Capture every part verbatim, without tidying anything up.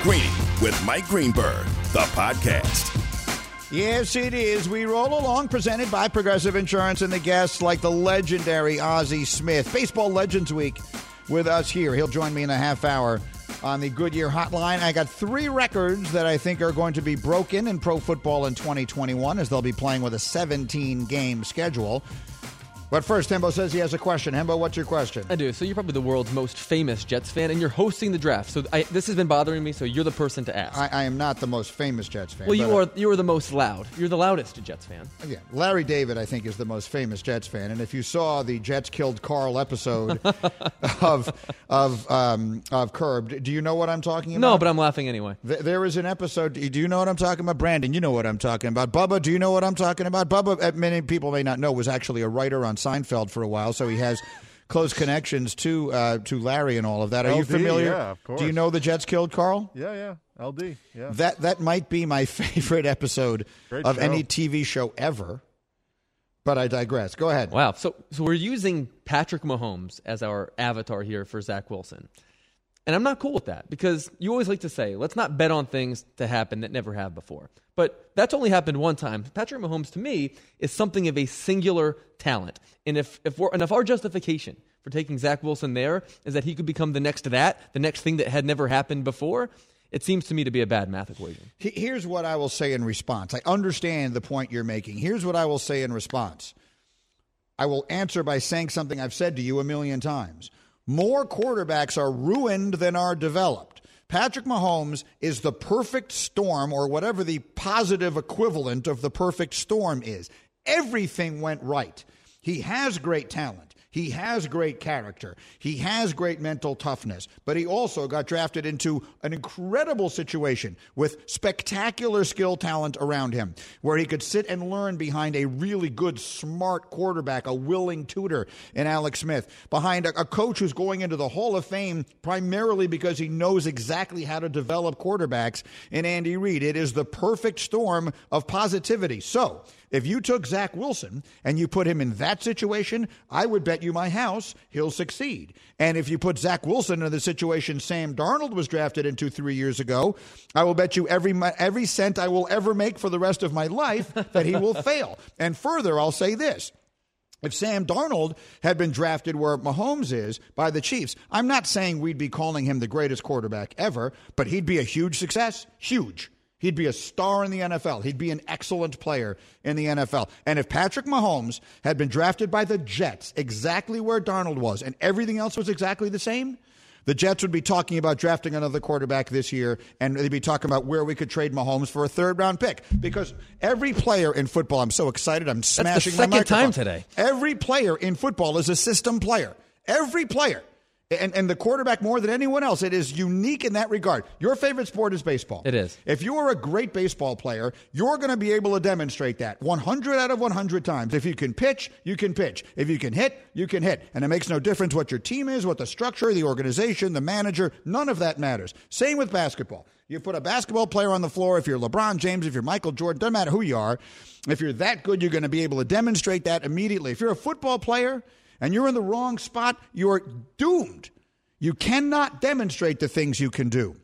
Greeny with Mike Greenberg, the podcast. Yes, it is. We roll along, presented by Progressive Insurance, and the guests like the legendary Ozzie Smith. Baseball Legends Week with us here. He'll join me in a half hour on the Goodyear Hotline. I got three records that I think are going to be broken in pro football in twenty twenty-one, as they'll be playing with a seventeen-game schedule. But first, Hembo says he has a question. Hembo, what's your question? I do. So you're probably the world's most famous Jets fan, and you're hosting the draft. So I, this has been bothering me, so you're the person to ask. I, I am not the most famous Jets fan. Well, you are You are the most loud. You're the loudest Jets fan. Yeah, Larry David, I think, is the most famous Jets fan. And if you saw the Jets Killed Carl episode of of um, of Curb, do you know what I'm talking about? No, but I'm laughing anyway. Th- there is an episode. Do you know what I'm talking about? Brandon, you know what I'm talking about. Bubba, do you know what I'm talking about? Bubba, many people may not know, was actually a writer on Seinfeld for a while. So he has close connections to uh, to Larry and all of that. Are L D, you familiar? Yeah, of course. Do you know the Jets Killed Carl? Yeah, yeah. L D, yeah. That that might be my favorite episode Great of show. any T V show ever. But I digress. Go ahead. Wow. So so we're using Patrick Mahomes as our avatar here for Zach Wilson. And I'm not cool with that, because you always like to say, let's not bet on things to happen that never have before. But that's only happened one time. Patrick Mahomes, to me, is something of a singular talent. And if if we're and if our justification for taking Zach Wilson there is that he could become the next to that, the next thing that had never happened before, it seems to me to be a bad math equation. Here's what I will say in response. I understand the point you're making. Here's what I will say in response. I will answer by saying something I've said to you a million times. More quarterbacks are ruined than are developed. Patrick Mahomes is the perfect storm, or whatever the positive equivalent of the perfect storm is. Everything went right. He has great talent. He has great character. He has great mental toughness. But he also got drafted into an incredible situation with spectacular skill talent around him, where he could sit and learn behind a really good, smart quarterback, a willing tutor in Alex Smith, behind a, a coach who's going into the Hall of Fame primarily because he knows exactly how to develop quarterbacks in Andy Reid. It is the perfect storm of positivity. So if you took Zach Wilson and you put him in that situation, I would bet you my house he'll succeed. And if you put Zach Wilson in the situation Sam Darnold was drafted into three years ago, I will bet you every every cent I will ever make for the rest of my life that he will fail. And further, I'll say this. If Sam Darnold had been drafted where Mahomes is by the Chiefs, I'm not saying we'd be calling him the greatest quarterback ever, but he'd be a huge success. Huge. He'd be a star in the N F L. He'd be an excellent player in the N F L. And if Patrick Mahomes had been drafted by the Jets exactly where Darnold was and everything else was exactly the same, the Jets would be talking about drafting another quarterback this year, and they'd be talking about where we could trade Mahomes for a third-round pick. Because every player in football, I'm so excited, I'm smashing my microphone. That's the second time today. Every player in football is a system player. Every player. And, and the quarterback more than anyone else. It is unique in that regard. Your favorite sport is baseball. It is. If you are a great baseball player, you're going to be able to demonstrate that one hundred out of one hundred times. If you can pitch, you can pitch. If you can hit, you can hit. And it makes no difference what your team is, what the structure, the organization, the manager, none of that matters. Same with basketball. You put a basketball player on the floor, if you're LeBron James, if you're Michael Jordan, doesn't matter who you are. If you're that good, you're going to be able to demonstrate that immediately. If you're a football player and you're in the wrong spot, you're doomed. You cannot demonstrate the things you can do.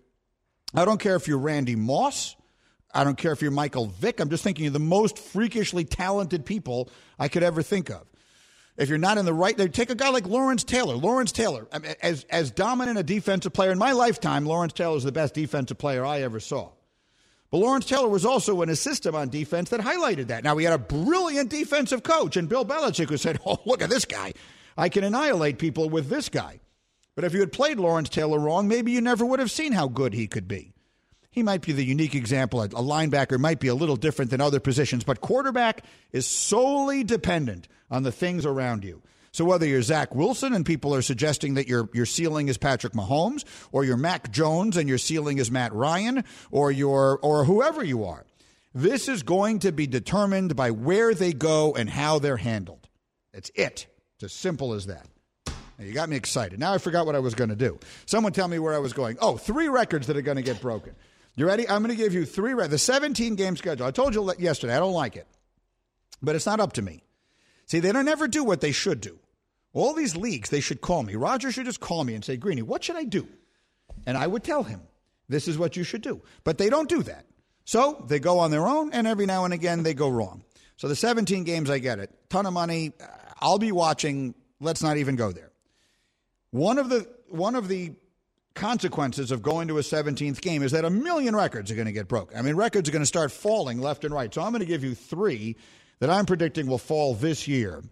I don't care if you're Randy Moss. I don't care if you're Michael Vick. I'm just thinking of the most freakishly talented people I could ever think of. If you're not in the right, take a guy like Lawrence Taylor. Lawrence Taylor, as, as dominant a defensive player in my lifetime, Lawrence Taylor is the best defensive player I ever saw. But Lawrence Taylor was also in a system on defense that highlighted that. Now, we had a brilliant defensive coach in Bill Belichick who said, oh, look at this guy. I can annihilate people with this guy. But if you had played Lawrence Taylor wrong, maybe you never would have seen how good he could be. He might be the unique example. A linebacker might be a little different than other positions, but quarterback is solely dependent on the things around you. So whether you're Zach Wilson and people are suggesting that your your ceiling is Patrick Mahomes, or you're Mac Jones and your ceiling is Matt Ryan, or you're or whoever you are, this is going to be determined by where they go and how they're handled. That's it. It's as simple as that. You got me excited. Now I forgot what I was going to do. Someone tell me where I was going. Oh, three records that are going to get broken. You ready? I'm going to give you three records. The seventeen-game schedule. I told you yesterday I don't like it. But it's not up to me. See, they don't ever do what they should do. All these leagues, they should call me. Roger should just call me and say, Greeny, what should I do? And I would tell him. This is what you should do. But they don't do that. So they go on their own, and every now and again they go wrong. So the seventeen games, I get it. Ton of money. I'll be watching. Let's not even go there. One of the one of the consequences of going to a seventeenth game is that a million records are going to get broken. I mean, records are going to start falling left and right. So I'm going to give you three that I'm predicting will fall this year.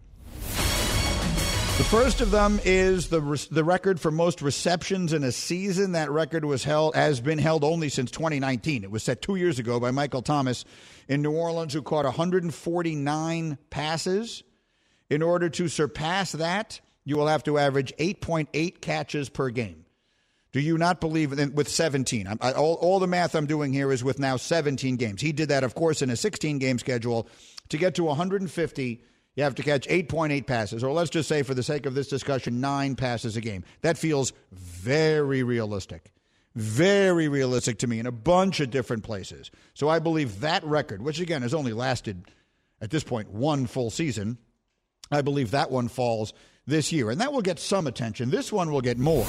The first of them is the the record for most receptions in a season. That record was held has been held only since twenty nineteen. It was set two years ago by Michael Thomas in New Orleans, who caught one hundred forty-nine passes. In order to surpass that, you will have to average eight point eight catches per game. Do you not believe in, with seventeen? I, I, all, all the math I'm doing here is with now seventeen games. He did that, of course, in a sixteen-game schedule. To get to one hundred fifty, you have to catch eight point eight passes, or let's just say, for the sake of this discussion, nine passes a game. That feels very realistic. Very realistic to me in a bunch of different places. So I believe that record, which, again, has only lasted, at this point, one full season, I believe that one falls this year. And that will get some attention. This one will get more.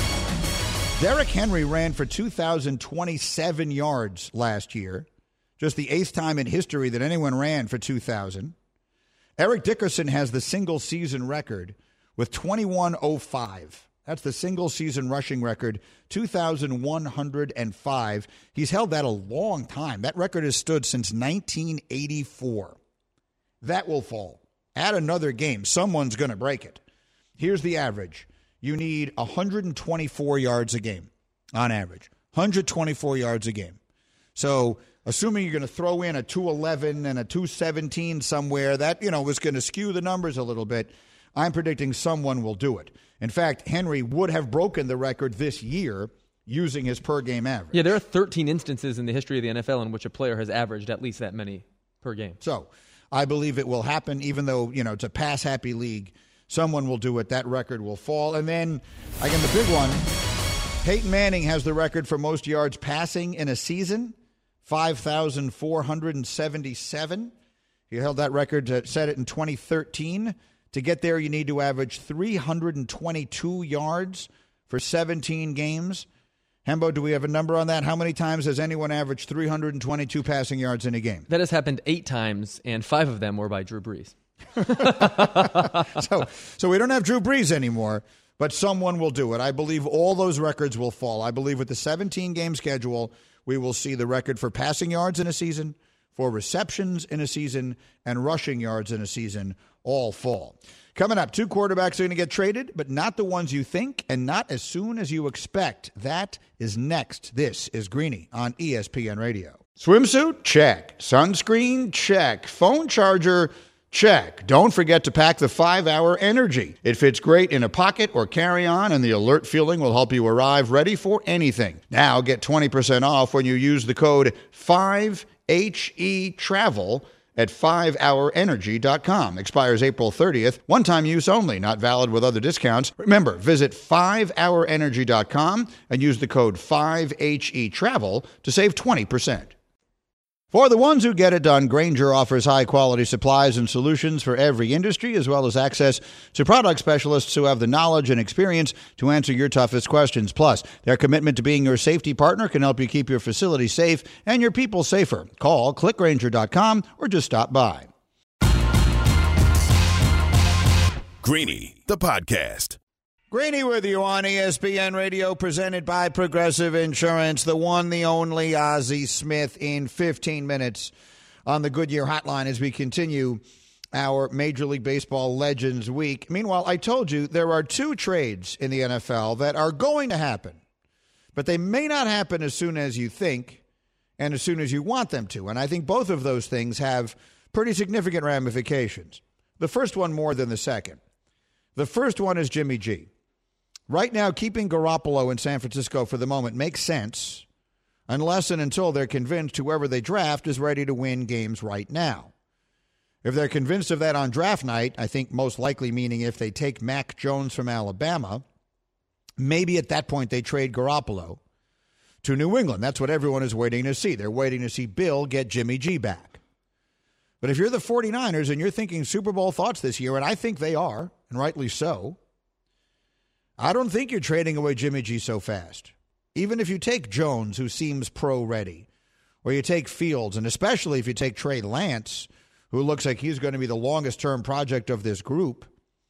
Derrick Henry ran for two thousand twenty-seven yards last year, just the eighth time in history that anyone ran for two thousand. Eric Dickerson has the single-season record with twenty-one oh five. That's the single-season rushing record, two thousand one hundred five. He's held that a long time. That record has stood since nineteen eighty-four. That will fall. Add another game. Someone's going to break it. Here's the average. You need one hundred twenty-four yards a game on average. one hundred twenty-four yards a game. So assuming you're going to throw in a two eleven and a two seventeen somewhere, that, you know, is going to skew the numbers a little bit. I'm predicting someone will do it. In fact, Henry would have broken the record this year using his per-game average. Yeah, there are thirteen instances in the history of the N F L in which a player has averaged at least that many per game. So I believe it will happen, even though, you know, it's a pass-happy league. Someone will do it. That record will fall. And then, again, the big one, Peyton Manning has the record for most yards passing in a season, five thousand four hundred seventy-seven. He held that record, to set it in twenty thirteen. To get there, you need to average three hundred twenty-two yards for seventeen games. Hembo, do we have a number on that? How many times has anyone averaged three hundred twenty-two passing yards in a game? That has happened eight times, and five of them were by Drew Brees. so, so we don't have Drew Brees anymore, but someone will do it. I believe all those records will fall. I believe with the seventeen-game schedule, we will see the record for passing yards in a season, for receptions in a season, and rushing yards in a season all fall. Coming up, two quarterbacks are going to get traded, but not the ones you think and not as soon as you expect. That is next. This is Greeny on E S P N Radio. Swimsuit? Check. Sunscreen? Check. Phone charger? Check. Don't forget to pack the five hour Energy. It fits great in a pocket or carry-on, and the alert feeling will help you arrive ready for anything. Now get twenty percent off when you use the code five H E travel at five hour energy dot com. Expires April thirtieth. One-time use only. Not valid with other discounts. Remember, visit five hour energy dot com and use the code five H E travel to save twenty percent. For the ones who get it done, Grainger offers high-quality supplies and solutions for every industry, as well as access to product specialists who have the knowledge and experience to answer your toughest questions. Plus, their commitment to being your safety partner can help you keep your facility safe and your people safer. Call click grainger dot com or just stop by. Greeny, the podcast. Greeny with you on E S P N Radio, presented by Progressive Insurance. The one, the only Ozzie Smith in fifteen minutes on the Goodyear Hotline as we continue our Major League Baseball Legends Week. Meanwhile, I told you there are two trades in the N F L that are going to happen, but they may not happen as soon as you think and as soon as you want them to. And I think both of those things have pretty significant ramifications. The first one more than the second. The first one is Jimmy G. Right now, keeping Garoppolo in San Francisco for the moment makes sense unless and until they're convinced whoever they draft is ready to win games right now. If they're convinced of that on draft night, I think most likely meaning if they take Mac Jones from Alabama, maybe at that point they trade Garoppolo to New England. That's what everyone is waiting to see. They're waiting to see Bill get Jimmy G back. But if you're the 49ers and you're thinking Super Bowl thoughts this year, and I think they are, and rightly so, I don't think you're trading away Jimmy G so fast. even if you take Jones, who seems pro-ready, or you take Fields, and especially if you take Trey Lance, who looks like he's going to be the longest-term project of this group,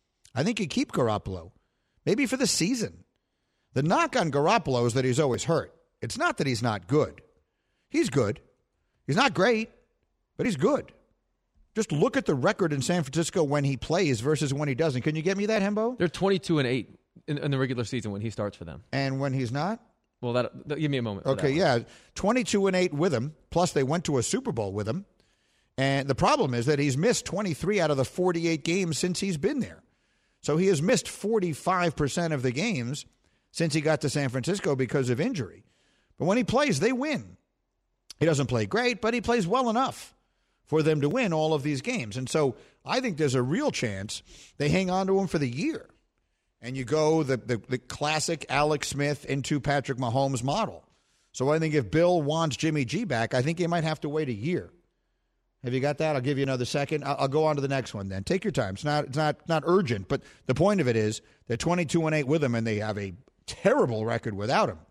I think you keep Garoppolo, maybe for the season. The knock on Garoppolo is that he's always hurt. It's not that he's not good. He's good. He's not great, but he's good. Just look at the record in San Francisco when he plays versus when he doesn't. Can you get me that, Hembo? They're twenty-two and eight in, in the regular season when he starts for them. And when he's not? Well, that, that give me a moment. Okay, yeah, twenty-two and eight with him. Plus, they went to a Super Bowl with him. And the problem is that he's missed twenty-three out of the forty-eight games since he's been there. So he has missed forty-five percent of the games since he got to San Francisco because of injury. But when he plays, they win. He doesn't play great, but he plays well enough for them to win all of these games. And so I think there's a real chance they hang on to him for the year. And you go the, the, the classic Alex Smith into Patrick Mahomes model. So I think if Bill wants Jimmy G back, I think he might have to wait a year. Have you got that? I'll give you another second. I'll, I'll go on to the next one then. Take your time. It's not it's not not urgent, but the point of it is they're twenty-two and eight with him, and they have a terrible record without him.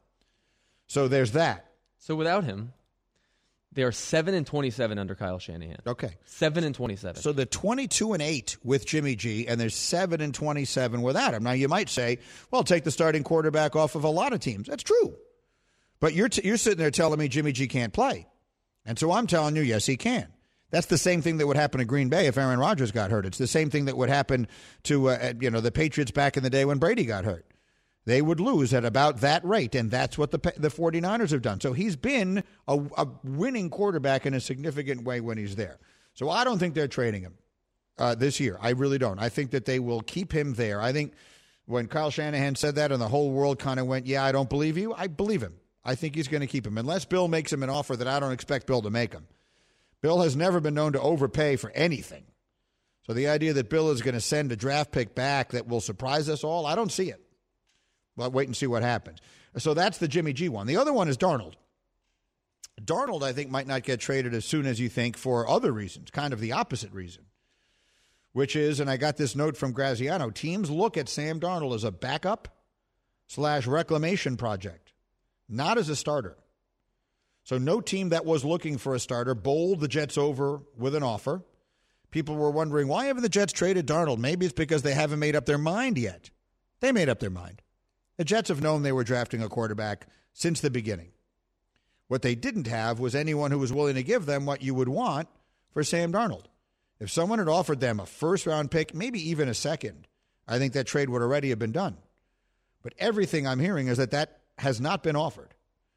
So there's that. So without him, they are seven and twenty-seven under Kyle Shanahan. Okay, seven and twenty-seven. So they're twenty-two and eight with Jimmy G, and they're seven and twenty-seven without him. Now you might say, "Well, take the starting quarterback off of a lot of teams." That's true, but you're t- you're sitting there telling me Jimmy G can't play, and so I'm telling you, yes, he can. That's the same thing that would happen to Green Bay if Aaron Rodgers got hurt. It's the same thing that would happen to uh, you know the Patriots back in the day when Brady got hurt. They would lose at about that rate, and that's what the the 49ers have done. So he's been a, a winning quarterback in a significant way when he's there. So I don't think they're trading him uh, this year. I really don't. I think that they will keep him there. I think when Kyle Shanahan said that and the whole world kind of went, yeah, I don't believe you, I believe him. I think he's going to keep him, unless Bill makes him an offer that I don't expect Bill to make him. Bill has never been known to overpay for anything. So the idea that Bill is going to send a draft pick back that will surprise us all, I don't see it. But wait and see what happens. So that's the Jimmy G one. The other one is Darnold. Darnold, I think, might not get traded as soon as you think for other reasons, kind of the opposite reason, which is, and I got this note from Graziano, teams look at Sam Darnold as a backup slash reclamation project, not as a starter. So no team that was looking for a starter bowled the Jets over with an offer. People were wondering, why haven't the Jets traded Darnold? Maybe it's because they haven't made up their mind yet. They made up their mind. The Jets have known they were drafting a quarterback since the beginning. What they didn't have was anyone who was willing to give them what you would want for Sam Darnold. If someone had offered them a first-round pick, maybe even a second, I think that trade would already have been done. But everything I'm hearing is that that has not been offered.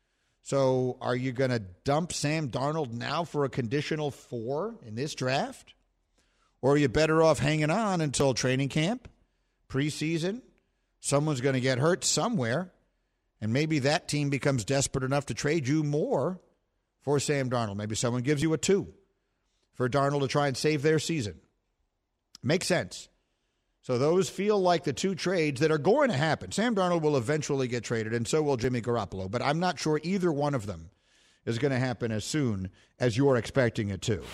So are you going to dump Sam Darnold now for a conditional four in this draft? Or are you better off hanging on until training camp, preseason? Someone's going to get hurt somewhere, and maybe that team becomes desperate enough to trade you more for Sam Darnold. Maybe someone gives you a two for Darnold to try and save their season. Makes sense. So those feel like the two trades that are going to happen. Sam Darnold will eventually get traded, and so will Jimmy Garoppolo, but I'm not sure either one of them is going to happen as soon as you're expecting it to.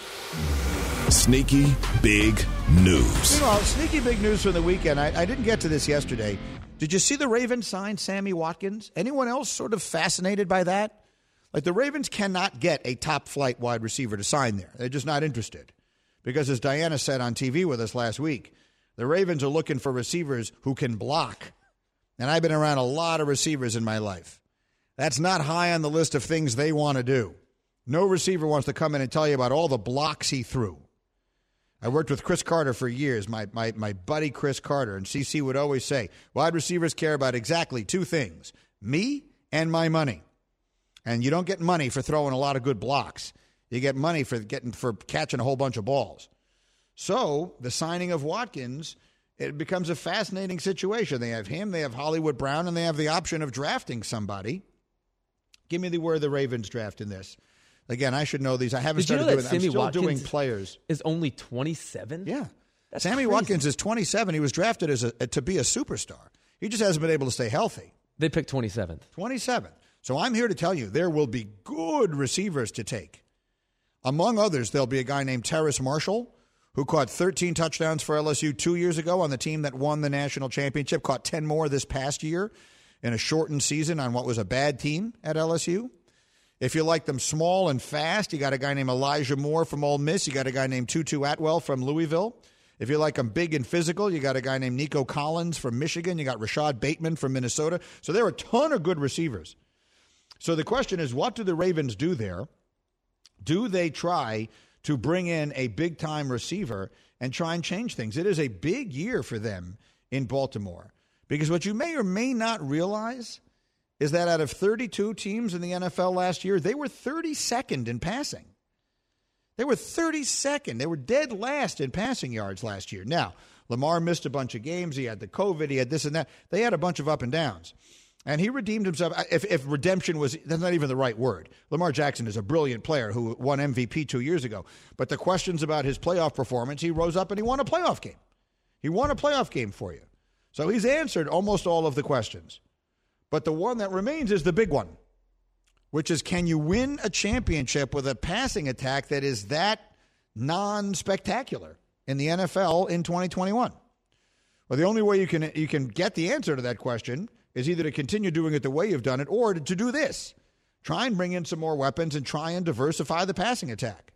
Sneaky big news. Meanwhile, sneaky big news from the weekend. I, I didn't get to this yesterday. Did you see the Ravens sign Sammy Watkins? Anyone else sort of fascinated by that? Like, the Ravens cannot get a top-flight wide receiver to sign there. They're just not interested. Because as Diana said on T V with us last week, the Ravens are looking for receivers who can block. And I've been around a lot of receivers in my life. That's not high on the list of things they want to do. No receiver wants to come in and tell you about all the blocks he threw. I worked with Chris Carter for years, my, my, my buddy Chris Carter, and C C would always say, wide receivers care about exactly two things, me and my money. And you don't get money for throwing a lot of good blocks. You get money for getting for catching a whole bunch of balls. So the signing of Watkins, it becomes a fascinating situation. They have him, they have Hollywood Brown, and they have the option of drafting somebody. Give me the where the Ravens draft in this. Again, I should know these. I haven't Did started you know doing that I'm Sammy still Watkins doing players. Is only twenty-seven? Yeah. That's Sammy crazy. Watkins is twenty-seven. He was drafted as a, to be a superstar. He just hasn't been able to stay healthy. They picked twenty-seventh. twenty-seven. So I'm here to tell you there will be good receivers to take. Among others, there'll be a guy named Terrace Marshall, who caught thirteen touchdowns for L S U two years ago on the team that won the national championship, caught ten more this past year. in a shortened season on what was a bad team at L S U. If you like them small and fast, you got a guy named Elijah Moore from Ole Miss. You got a guy named Tutu Atwell from Louisville. If you like them big and physical, you got a guy named Nico Collins from Michigan. You got Rashad Bateman from Minnesota. So there are a ton of good receivers. So the question is, what do the Ravens do there? Do they try to bring in a big-time receiver and try and change things? It is a big year for them in Baltimore. Because what you may or may not realize is that out of thirty-two teams in the N F L last year, they were thirty-second in passing. They were thirty-second. They were dead last in passing yards last year. Now, Lamar missed a bunch of games. He had the COVID. He had this and that. They had a bunch of up and downs. And he redeemed himself. If, if redemption was, that's not even the right word. Lamar Jackson is a brilliant player who won M V P two years ago. But the questions about his playoff performance, he rose up and he won a playoff game. He won a playoff game for you. So he's answered almost all of the questions. But the one that remains is the big one, which is, can you win a championship with a passing attack that is that non-spectacular in the N F L in twenty twenty-one? Well, the only way you can you can get the answer to that question is either to continue doing it the way you've done it or to, to do this. Try and bring in some more weapons and try and diversify the passing attack.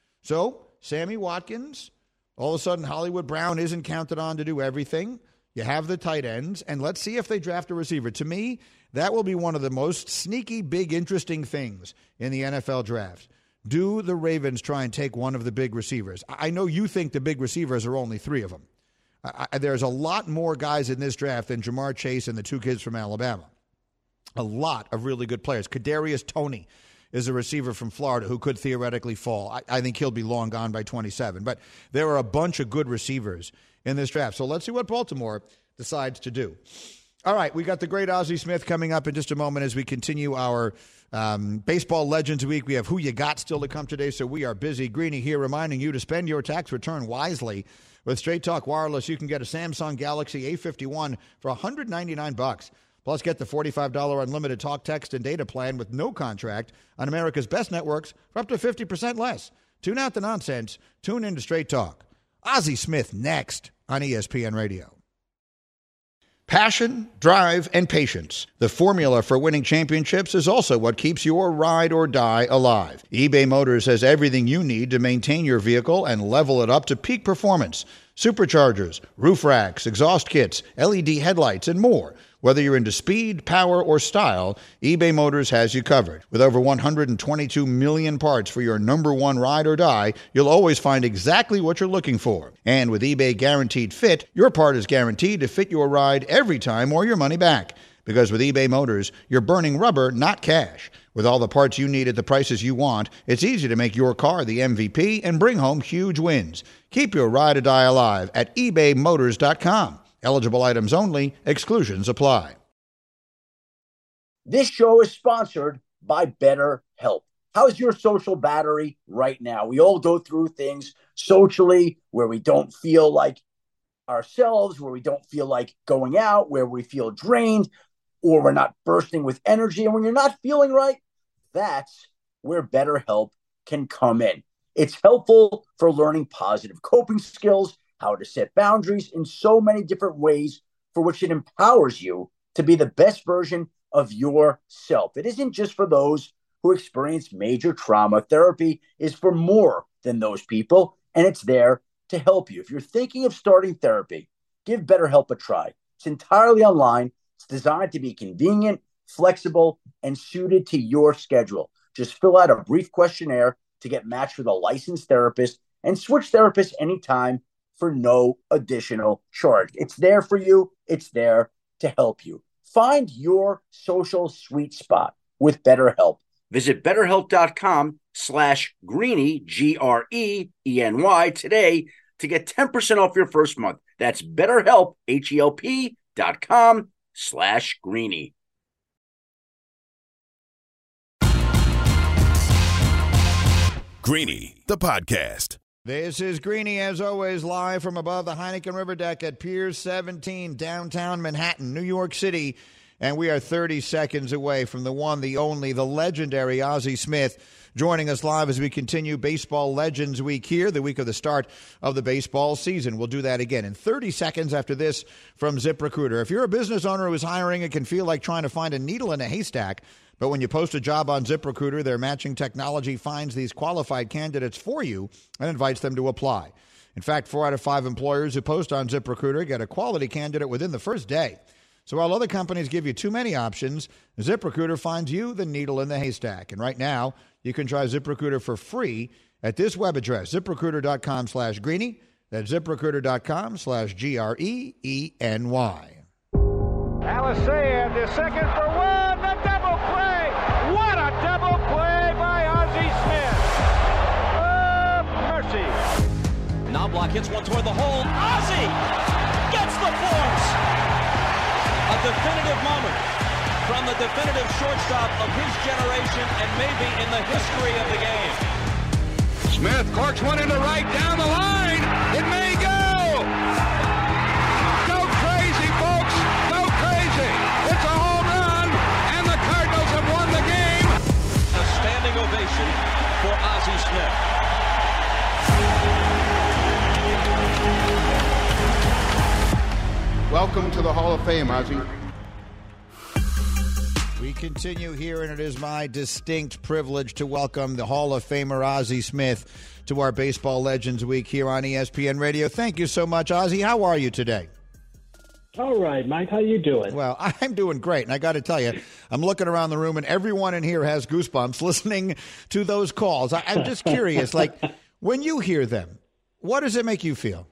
So, Sammy Watkins, all of a sudden Hollywood Brown isn't counted on to do everything. You have the tight ends, and let's see if they draft a receiver. To me, that will be one of the most sneaky, big, interesting things in the N F L draft. Do the Ravens try and take one of the big receivers? I know you think the big receivers are only three of them. I, there's a lot more guys in this draft than Jamar Chase and the two kids from Alabama. A lot of really good players. Kadarius Toney is a receiver from Florida who could theoretically fall. I, I think he'll be long gone by twenty-seven. But there are a bunch of good receivers in this draft. So let's see what Baltimore decides to do. All right, we got the great Ozzie Smith coming up in just a moment as we continue our um, Baseball Legends Week. We have Who You Got still to come today, so we are busy. Greeny here reminding you to spend your tax return wisely. With Straight Talk Wireless, you can get a Samsung Galaxy A fifty-one for one hundred ninety-nine bucks. Plus, get the forty-five dollars unlimited talk, text, and data plan with no contract on America's best networks for up to fifty percent less. Tune out the nonsense. Tune in to Straight Talk. Ozzie Smith next on E S P N Radio. Passion, drive, and patience. The formula for winning championships is also what keeps your ride or die alive. eBay Motors has everything you need to maintain your vehicle and level it up to peak performance. Superchargers, roof racks, exhaust kits, L E D headlights, and more. Whether you're into speed, power, or style, eBay Motors has you covered. With over one hundred twenty-two million parts for your number one ride or die, you'll always find exactly what you're looking for. And with eBay Guaranteed Fit, your part is guaranteed to fit your ride every time or your money back. Because with eBay Motors, you're burning rubber, not cash. With all the parts you need at the prices you want, it's easy to make your car the M V P and bring home huge wins. Keep your ride or die alive at ebay motors dot com. Eligible items only. Exclusions apply. This show is sponsored by BetterHelp. How's your social battery right now? We all go through things socially where we don't feel like ourselves, where we don't feel like going out, where we feel drained, or we're not bursting with energy. And when you're not feeling right, that's where BetterHelp can come in. It's helpful for learning positive coping skills, how to set boundaries in so many different ways for which it empowers you to be the best version of yourself. It isn't just for those who experience major trauma. Therapy is for more than those people, and it's there to help you. If you're thinking of starting therapy, give BetterHelp a try. It's entirely online. It's designed to be convenient, flexible, and suited to your schedule. Just fill out a brief questionnaire to get matched with a licensed therapist and switch therapists anytime for no additional charge. It's there for you. It's there to help you. Find your social sweet spot with BetterHelp. Visit betterhelp.com slash Greeny, G R E E N Y, today to get ten percent off your first month. That's BetterHelp, H E L P dot com slash Greeny. Greeny, the podcast. This is Greeny, as always, live from above the Heineken River Deck at Pier seventeen, downtown Manhattan, New York City. And we are thirty seconds away from the one, the only, the legendary Ozzie Smith joining us live as we continue Baseball Legends Week here, the week of the start of the baseball season. We'll do that again in thirty seconds after this from ZipRecruiter. If you're a business owner who is hiring, it can feel like trying to find a needle in a haystack. But when you post a job on ZipRecruiter, their matching technology finds these qualified candidates for you and invites them to apply. In fact, four out of five employers who post on ZipRecruiter get a quality candidate within the first day. So while other companies give you too many options, ZipRecruiter finds you the needle in the haystack. And right now, you can try ZipRecruiter for free at this web address, ZipRecruiter.com slash Greeny. That's ZipRecruiter.com slash G R E E N Y. Alisea, the second for one, the double play. What a double play by Ozzie Smith. Oh, mercy. Knobloch hits one toward the hole. Ozzie gets the force. A definitive moment from the definitive shortstop of his generation and maybe in the history of the game. Smith corks one into right down the line. It may go. Go crazy, folks. Go crazy. It's a home run, and the Cardinals have won the game. A standing ovation for Ozzie Smith. Welcome to the Hall of Fame, Ozzie. We continue here, and it is my distinct privilege to welcome the Hall of Famer Ozzie Smith to our Baseball Legends Week here on E S P N Radio. Thank you so much, Ozzie. How are you today? All right, Mike. How you doing? Well, I'm doing great, and I got to tell you, I'm looking around the room, and everyone in here has goosebumps listening to those calls. I, I'm just curious, like, when you hear them, what does it make you feel?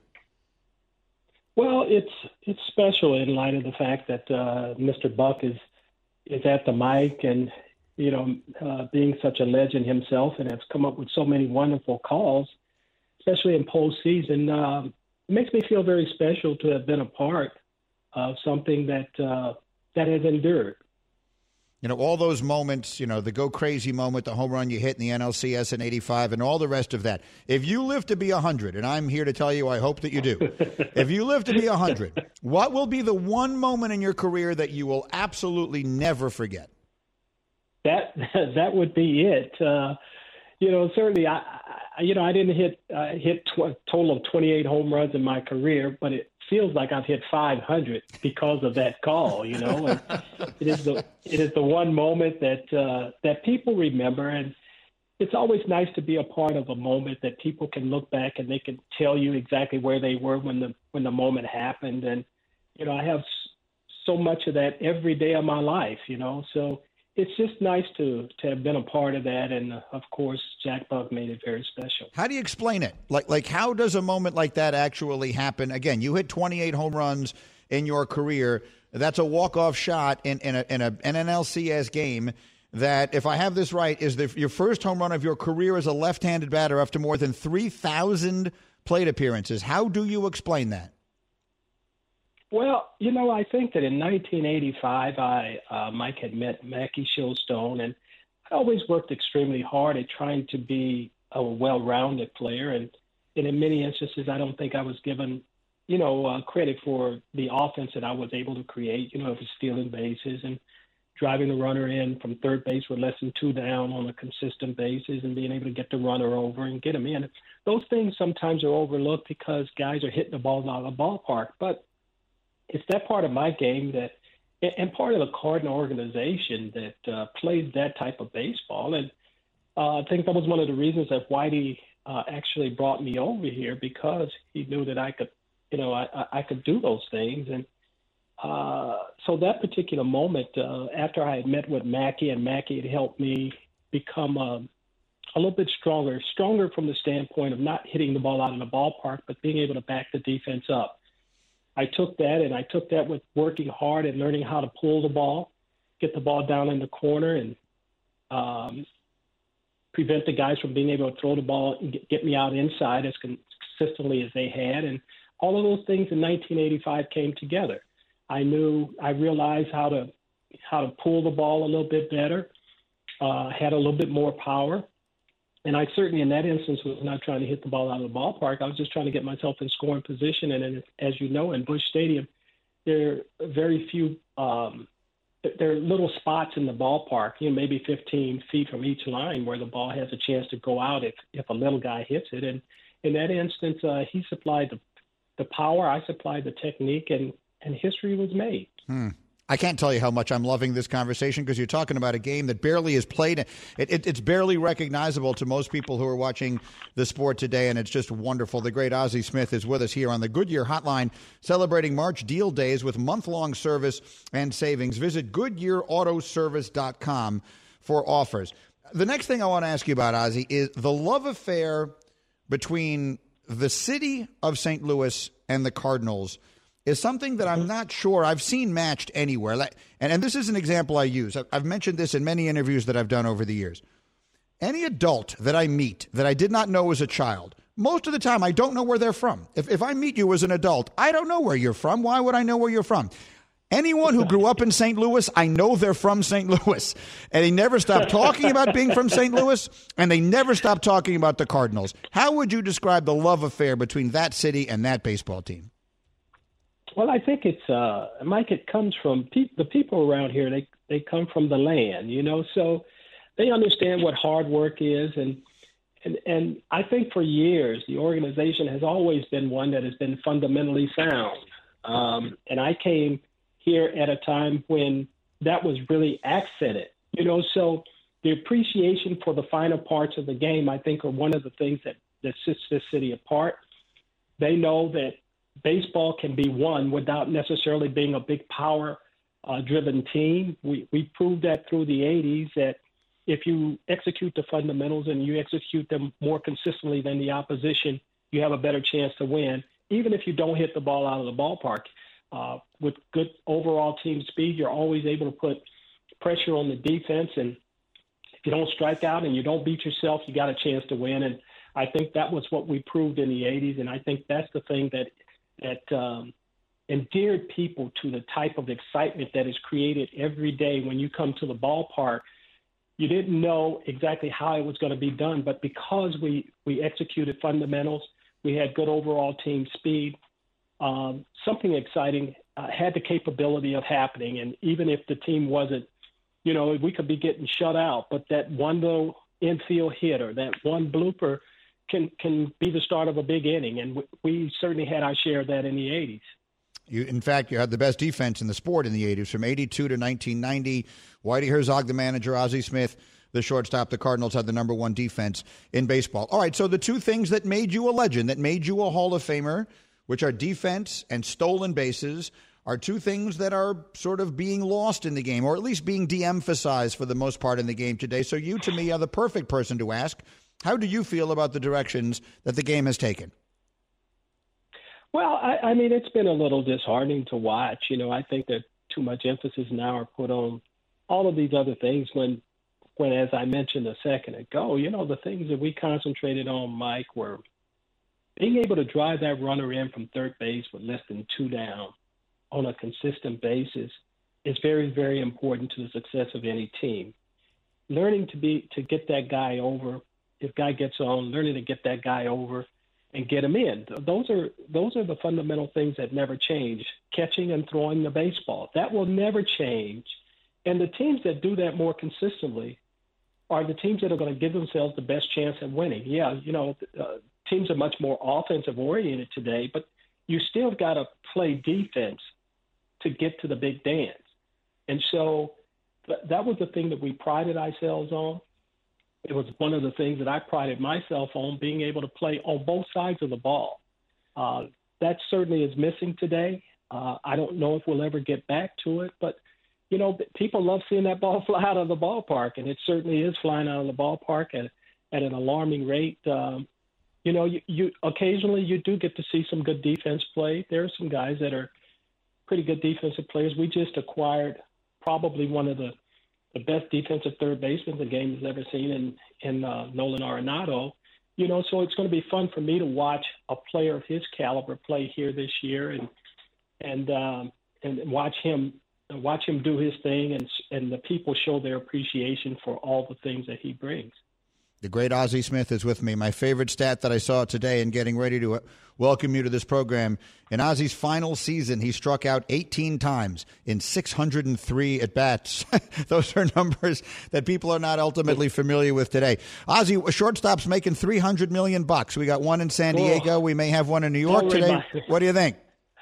Well, it's it's special in light of the fact that uh, Mister Buck is is at the mic and, you know, uh, being such a legend himself and has come up with so many wonderful calls, especially in postseason. Uh, it makes me feel very special to have been a part of something that uh, that has endured. You know, all those moments, you know, the go crazy moment, the home run you hit in the N L C S in eighty-five and all the rest of that. If you live to be one hundred, and I'm here to tell you I hope that you do, if you live to be one hundred, what will be the one moment in your career that you will absolutely never forget? That that would be it. Uh, you know, certainly, I, I you know, I didn't hit uh, hit tw- total of twenty-eight home runs in my career, but it feels like I've hit five hundred because of that call. You know, and it is the it is the one moment that uh, that people remember, and it's always nice to be a part of a moment that people can look back and they can tell you exactly where they were when the when the moment happened. And you know, I have so much of that every day of my life. You know, so. It's just nice to, to have been a part of that, and uh, of course, Jack Buck made it very special. How do you explain it? Like, like how does a moment like that actually happen? Again, you hit twenty-eight home runs in your career. That's a walk-off shot in, in, a, in a, an N L C S game that, if I have this right, is the, your first home run of your career as a left-handed batter after more than three thousand plate appearances. How do you explain that? Well, you know, I think that in nineteen eighty-five, I uh, Mike had met Mackie Shilstone, and I always worked extremely hard at trying to be a well-rounded player. And, and in many instances, I don't think I was given, you know, uh, credit for the offense that I was able to create. You know, it was stealing bases and driving the runner in from third base with less than two down on a consistent basis and being able to get the runner over and get him in. Those things sometimes are overlooked because guys are hitting the balls out of the ballpark. But it's that part of my game that, and part of the Cardinal organization that uh, plays that type of baseball. And uh, I think that was one of the reasons that Whitey uh, actually brought me over here, because he knew that I could, you know, I, I could do those things. And uh, so that particular moment, uh, after I had met with Mackie, and Mackie had helped me become a, a little bit stronger, stronger from the standpoint of not hitting the ball out of the ballpark, but being able to back the defense up. I took that, and I took that with working hard and learning how to pull the ball, get the ball down in the corner, and um, prevent the guys from being able to throw the ball and get, get me out inside as consistently as they had. And all of those things in nineteen eighty-five came together. I knew, I realized how to how to pull the ball a little bit better, uh, had a little bit more power. And I certainly, in that instance, was not trying to hit the ball out of the ballpark. I was just trying to get myself in scoring position. And then, as you know, in Busch Stadium, there are very few um, there are little spots in the ballpark, you know, maybe fifteen feet from each line where the ball has a chance to go out if, if a little guy hits it. And in that instance, uh, he supplied the, the power, I supplied the technique, and, and history was made. Hmm. I can't tell you how much I'm loving this conversation because you're talking about a game that barely is played. It, it, it's barely recognizable to most people who are watching the sport today, and it's just wonderful. The great Ozzie Smith is with us here on the Goodyear Hotline, celebrating March Deal Days with month-long service and savings. Visit Goodyear Auto Service dot com for offers. The next thing I want to ask you about, Ozzie, is the love affair between the city of Saint Louis and the Cardinals is something that I'm not sure I've seen matched anywhere. And, and this is an example I use. I've mentioned this in many interviews that I've done over the years. Any adult that I meet that I did not know as a child, most of the time I don't know where they're from. If, if I meet you as an adult, I don't know where you're from. Why would I know where you're from? Anyone who grew up in Saint Louis, I know they're from Saint Louis. And they never stop talking about being from Saint Louis, and they never stop talking about the Cardinals. How would you describe the love affair between that city and that baseball team? Well, I think it's, uh, Mike, it comes from pe- the people around here. They they come from the land, you know, so they understand what hard work is. And, and, and I think for years, the organization has always been one that has been fundamentally sound. Um, and I came here at a time when that was really accented, you know, so the appreciation for the finer parts of the game, I think, are one of the things that, that sets this city apart. They know that baseball can be won without necessarily being a big power-driven uh, team. We we proved that through the eighties, that if you execute the fundamentals and you execute them more consistently than the opposition, you have a better chance to win, even if you don't hit the ball out of the ballpark. Uh, with good overall team speed, you're always able to put pressure on the defense, and if you don't strike out and you don't beat yourself, you got a chance to win. And I think that was what we proved in the eighties, and I think that's the thing that that um, endeared people to the type of excitement that is created every day when you come to the ballpark. You didn't know exactly how it was going to be done, but because we, we executed fundamentals, we had good overall team speed, um, something exciting uh, had the capability of happening. And even if the team wasn't, you know, we could be getting shut out, but that one little infield hit or that one blooper can can be the start of a big inning, and we, we certainly had our share of that in the eighties. You, in fact, you had the best defense in the sport in the eighties, from eighty-two to nineteen ninety. Whitey Herzog, the manager, Ozzie Smith, the shortstop. The Cardinals had the number one defense in baseball. All right, so the two things that made you a legend, that made you a Hall of Famer, which are defense and stolen bases, are two things that are sort of being lost in the game, or at least being de-emphasized for the most part in the game today. So you, to me, are the perfect person to ask. How do you feel about the directions that the game has taken? Well, I, I mean, it's been a little disheartening to watch. You know, I think that too much emphasis now are put on all of these other things when, when, as I mentioned a second ago, you know, the things that we concentrated on, Mike, were being able to drive that runner in from third base with less than two down on a consistent basis is very, very important to the success of any team. Learning to be to get that guy over. If guy gets on, learning to get that guy over and get him in. Those are those are the fundamental things that never change. Catching and throwing the baseball. That will never change. And the teams that do that more consistently are the teams that are going to give themselves the best chance at winning. Yeah, you know, uh, teams are much more offensive oriented today, but you still got to play defense to get to the big dance. And so th- that was the thing that we prided ourselves on. It was one of the things that I prided myself on, being able to play on both sides of the ball. Uh, that certainly is missing today. Uh, I don't know if we'll ever get back to it, but, you know, people love seeing that ball fly out of the ballpark, and it certainly is flying out of the ballpark at, at an alarming rate. Um, you know, you, you occasionally you do get to see some good defense play. There are some guys that are pretty good defensive players. We just acquired probably one of the the best defensive third baseman the game has ever seen in, in uh, Nolan Arenado. You know, so it's going to be fun for me to watch a player of his caliber play here this year and and um, and watch him watch him do his thing and and the people show their appreciation for all the things that he brings. The great Ozzie Smith is with me. My favorite stat that I saw today in getting ready to welcome you to this program, in Ozzie's final season, he struck out eighteen times in six hundred three at-bats. Those are numbers that people are not ultimately familiar with today. Ozzie, a shortstop's making three hundred million bucks. We got one in San Diego. We may have one in New York today. What do you think?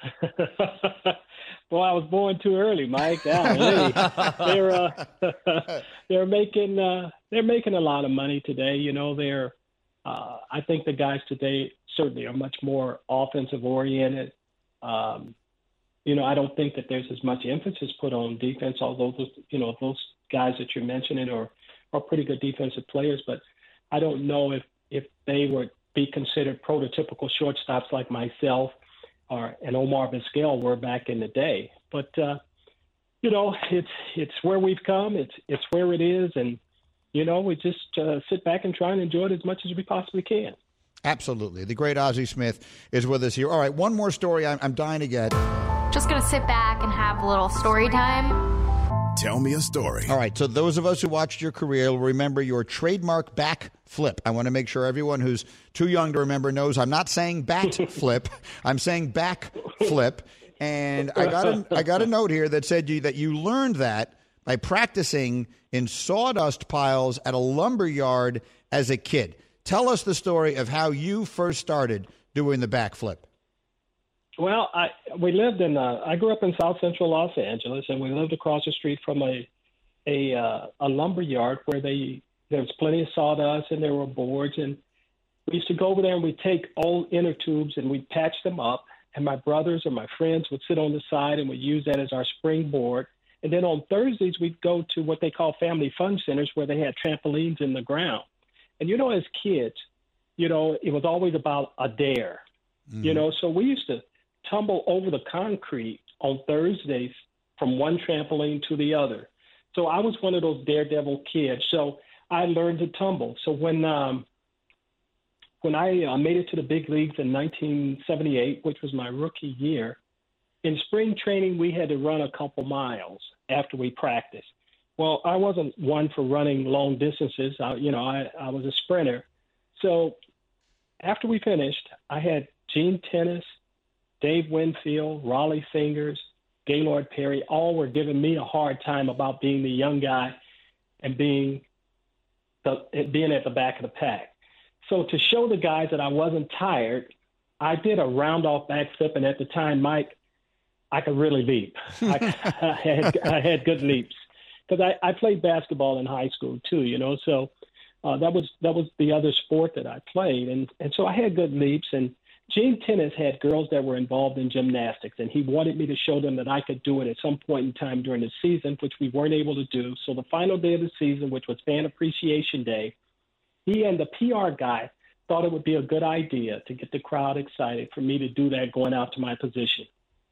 Well, I was born too early, Mike. Yeah, they're uh, they're making uh, they're making a lot of money today. You know, they're uh, I think the guys today certainly are much more offensive oriented. Um, you know, I don't think that there's as much emphasis put on defense. Although those, you know, those guys that you're mentioning are are pretty good defensive players, but I don't know if if they would be considered prototypical shortstops like myself or and Omar Vizquel were back in the day. But uh, you know, it's it's where we've come. It's it's where it is, and you know, we just uh, sit back and try and enjoy it as much as we possibly can. Absolutely. The great Ozzie Smith is with us here. All right, one more story I'm, I'm dying to get. Just going to sit back and have a little story time. Tell me a story. All right, so those of us who watched your career will remember your trademark back flip. I want to make sure everyone who's too young to remember knows I'm not saying bat flip. I'm saying back flip. And I got a, I got a note here that said you, that you learned that by practicing in sawdust piles at a lumber yard as a kid. Tell us the story of how you first started doing the backflip. Well, I we lived in uh, I grew up in South Central Los Angeles, and we lived across the street from a a uh, a lumber yard where they there was plenty of sawdust and there were boards, and we used to go over there and we'd take old inner tubes and we'd patch them up, and my brothers or my friends would sit on the side and we'd use that as our springboard. And then on Thursdays we'd go to what they call family fun centers where they had trampolines in the ground. And, you know, as kids, you know, it was always about a dare, mm-hmm. you know, so we used to tumble over the concrete on Thursdays from one trampoline to the other. So I was one of those daredevil kids. So I learned to tumble. So when um, when I uh, made it to the big leagues in nineteen seventy-eight, which was my rookie year, in spring training, we had to run a couple miles after we practiced. Well, I wasn't one for running long distances. I, you know, I, I was a sprinter. So after we finished, I had Gene Tennis, Dave Winfield, Raleigh Fingers, Gaylord Perry, all were giving me a hard time about being the young guy and being the, being at the back of the pack. So to show the guys that I wasn't tired, I did a round-off backflip, and at the time, Mike, I could really leap. I, I, had, I had good leaps. Because I, I played basketball in high school too, you know, so uh, that was that was the other sport that I played, and and so I had good leaps. And Gene Tennis had girls that were involved in gymnastics, and he wanted me to show them that I could do it at some point in time during the season, which we weren't able to do. So the final day of the season, which was Fan Appreciation Day, he and the P R guy thought it would be a good idea to get the crowd excited for me to do that going out to my position.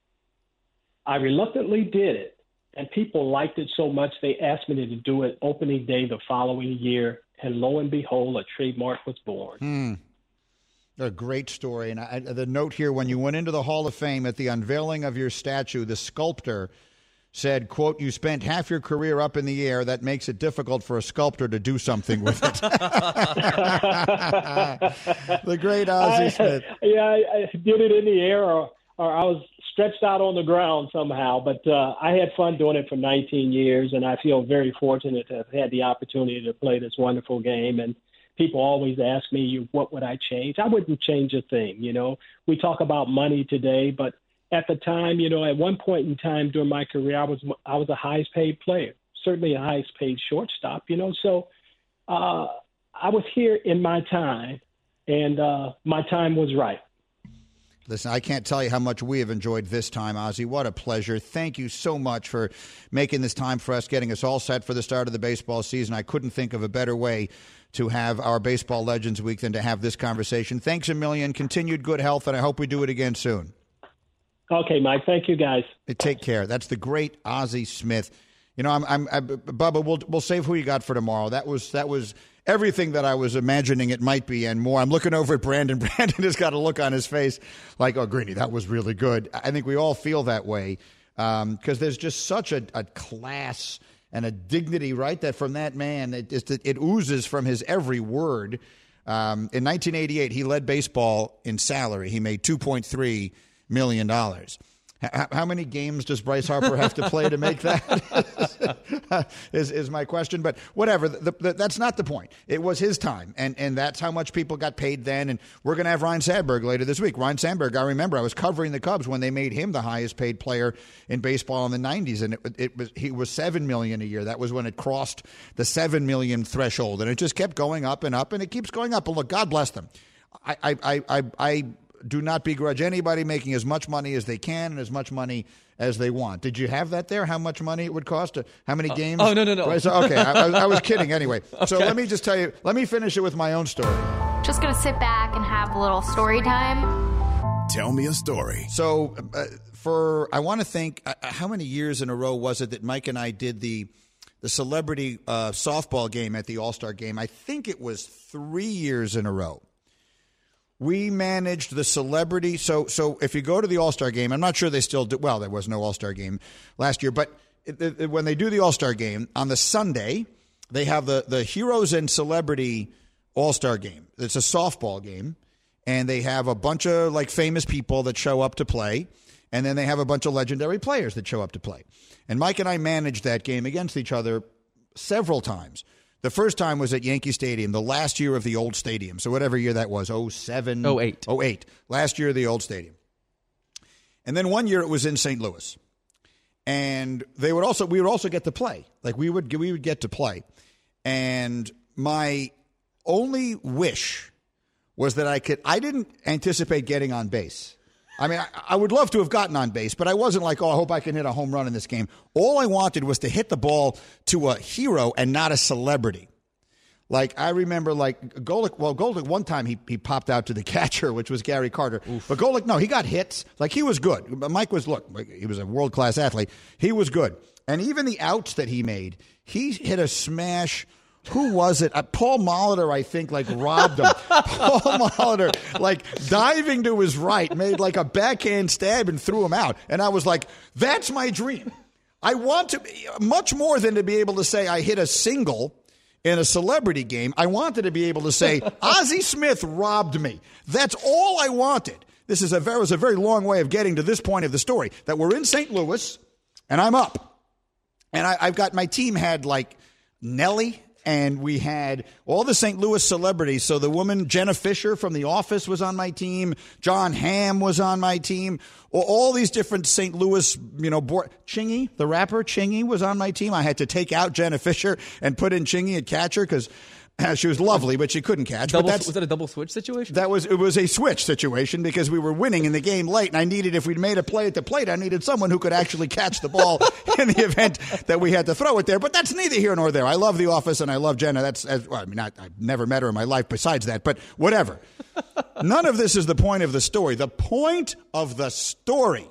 I reluctantly did it. And people liked it so much, they asked me to do it opening day the following year. And lo and behold, a trademark was born. Hmm. A great story. And I, the note here, when you went into the Hall of Fame at the unveiling of your statue, the sculptor said, quote, "You spent half your career up in the air. That makes it difficult for a sculptor to do something with it." The great Ozzie Smith. I, yeah, I, I did it in the air, or, or I was stretched out on the ground somehow, but uh, I had fun doing it for nineteen years, and I feel very fortunate to have had the opportunity to play this wonderful game. And people always ask me, what would I change? I wouldn't change a thing. You know, we talk about money today, but at the time, you know, at one point in time during my career, I was I was the highest paid player, certainly the highest paid shortstop, you know, so uh, I was here in my time, and uh, my time was right. Listen, I can't tell you how much we have enjoyed this time, Ozzie. What a pleasure. Thank you so much for making this time for us, getting us all set for the start of the baseball season. I couldn't think of a better way to have our Baseball Legends Week than to have this conversation. Thanks a million. Continued good health, and I hope we do it again soon. Okay, Mike. Thank you, guys. Take care. That's the great Ozzie Smith. You know, I'm, I'm, I, Bubba. We'll we'll save who you got for tomorrow. That was that was everything that I was imagining it might be and more. I'm looking over at Brandon. Brandon has got a look on his face like, "Oh, Greeny, that was really good." I think we all feel that way because um, there's just such a, a class and a dignity, right? That from that man, it, it, it oozes from his every word. Um, in nineteen eighty-eight, he led baseball in salary. He made two point three million dollars. H- how many games does Bryce Harper have to play to make that? is, is my question. But whatever, the, the, that's not the point. It was his time, and, and that's how much people got paid then. And we're going to have Ryne Sandberg later this week. Ryne Sandberg, I remember I was covering the Cubs when they made him the highest paid player in baseball in the nineties, and it, it was he was seven million dollars a year. That was when it crossed the seven million dollars threshold, and it just kept going up and up, and it keeps going up. And look, God bless them. I I I I. I do not begrudge anybody making as much money as they can and as much money as they want. Did you have that there? How much money it would cost? To, how many games? Uh, oh, no, no, no. Okay, I, I was kidding anyway. Okay. So let me just tell you, let me finish it with my own story. Just going to sit back and have a little story time. Tell me a story. So uh, for, I want to think, uh, how many years in a row was it that Mike and I did the the celebrity uh, softball game at the All-Star game? I think it was three years in a row. We managed the celebrity. So so if you go to the All-Star game, I'm not sure they still do. Well, there was no All-Star game last year. But it, it, when they do the All-Star game, on the Sunday, they have the, the Heroes and Celebrity All-Star game. It's a softball game. And they have a bunch of like famous people that show up to play. And then they have a bunch of legendary players that show up to play. And Mike and I managed that game against each other several times. The first time was at Yankee Stadium, the last year of the old stadium. So whatever year that was, oh seven oh eight oh eight Last year of the old stadium. And then one year it was in Saint Louis. And they would also we would also get to play. Like we would we would get to play. And my only wish was that I could I didn't anticipate getting on base. I mean, I, I would love to have gotten on base, but I wasn't like, oh, I hope I can hit a home run in this game. All I wanted was to hit the ball to a hero and not a celebrity. Like, I remember, like, Golick, well, Golick, one time he, he popped out to the catcher, which was Gary Carter. Oof. But Golick, no, he got hits. Like, he was good. Mike was, look, he was a world-class athlete. He was good. And even the outs that he made, he hit a smash. Who was it? Uh, Paul Molitor, I think, like robbed him. Paul Molitor, like diving to his right, made like a backhand stab and threw him out. And I was like, that's my dream. I want to, be, much more than to be able to say I hit a single in a celebrity game. I wanted to be able to say, Ozzie Smith robbed me. That's all I wanted. This is a very, was a very long way of getting to this point of the story, that we're in Saint Louis, and I'm up. And I, I've got, my team had like Nelly, and we had all the Saint Louis celebrities. So the woman, Jenna Fisher from The Office, was on my team. John Hamm was on my team. All these different Saint Louis, you know, board. Chingy, the rapper Chingy, was on my team. I had to take out Jenna Fisher and put in Chingy at catcher because she was lovely, but she couldn't catch. Double, but that's, was that a double switch situation? That was it was a switch situation because we were winning in the game late, and I needed, if we'd made a play at the plate, I needed someone who could actually catch the ball in the event that we had to throw it there. But that's neither here nor there. I love The Office, and I love Jenna. That's as, well, I mean, I, I've never met her in my life besides that, but whatever. None of this is the point of the story. The point of the story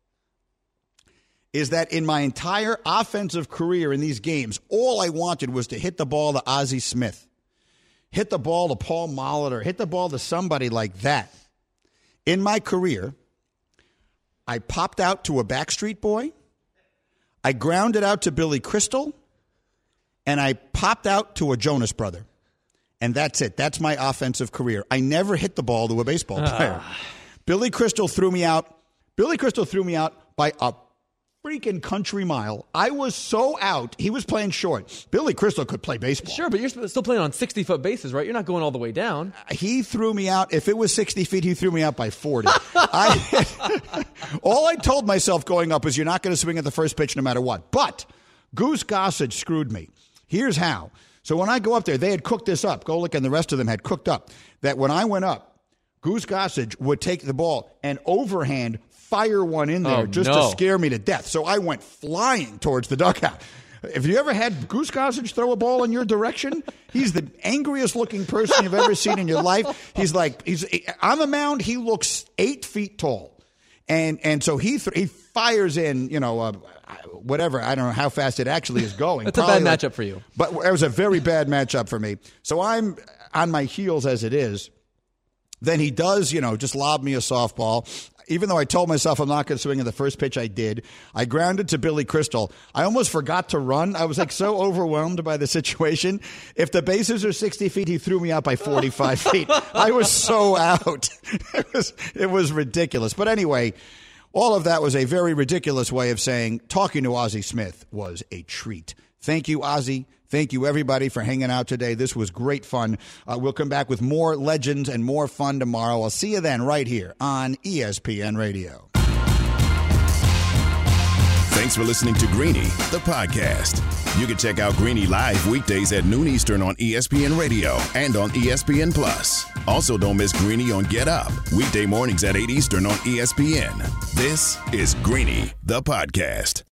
is that in my entire offensive career in these games, all I wanted was to hit the ball to Ozzie Smith. Hit the ball to Paul Molitor, hit the ball to somebody like that. In my career, I popped out to a Backstreet Boy, I grounded out to Billy Crystal, and I popped out to a Jonas Brother. And that's it. That's my offensive career. I never hit the ball to a baseball player. Ah. Billy Crystal threw me out. Billy Crystal threw me out by a freaking country mile. I was so out. He was playing short. Billy Crystal could play baseball. Sure, but you're still playing on sixty-foot bases, right? You're not going all the way down. He threw me out. If it was sixty feet, he threw me out by forty. I, all I told myself going up was, you're not going to swing at the first pitch no matter what. But Goose Gossage screwed me. Here's how. So when I go up there, they had cooked this up. Golick and the rest of them had cooked up that when I went up, Goose Gossage would take the ball and overhand fire one in there oh, just no. to scare me to death. So I went flying towards the dugout. Have you ever had Goose Gossage throw a ball in your direction? He's the angriest looking person you've ever seen in your life. He's like, he's on the mound, he looks eight feet tall. And and so he th- he fires in, you know, uh, whatever. I don't know how fast it actually is going. It's a bad like, matchup for you. But it was a very bad matchup for me. So I'm on my heels as it is. Then he does, you know, just lob me a softball. even though I told myself I'm not going to swing at the first pitch, I did. I grounded to Billy Crystal. I almost forgot to run. I was like so overwhelmed by the situation. If the bases are sixty feet, he threw me out by forty-five feet. I was so out. It was, it was ridiculous. But anyway, all of that was a very ridiculous way of saying talking to Ozzie Smith was a treat. Thank you, Ozzie. Thank you, everybody, for hanging out today. This was great fun. Uh, we'll come back with more legends and more fun tomorrow. I'll see you then right here on E S P N Radio. Thanks for listening to Greeny, the podcast. You can check out Greeny live weekdays at noon Eastern on E S P N Radio and on E S P N Plus. Also, don't miss Greeny on Get Up, weekday mornings at eight Eastern on E S P N. This is Greeny, the podcast.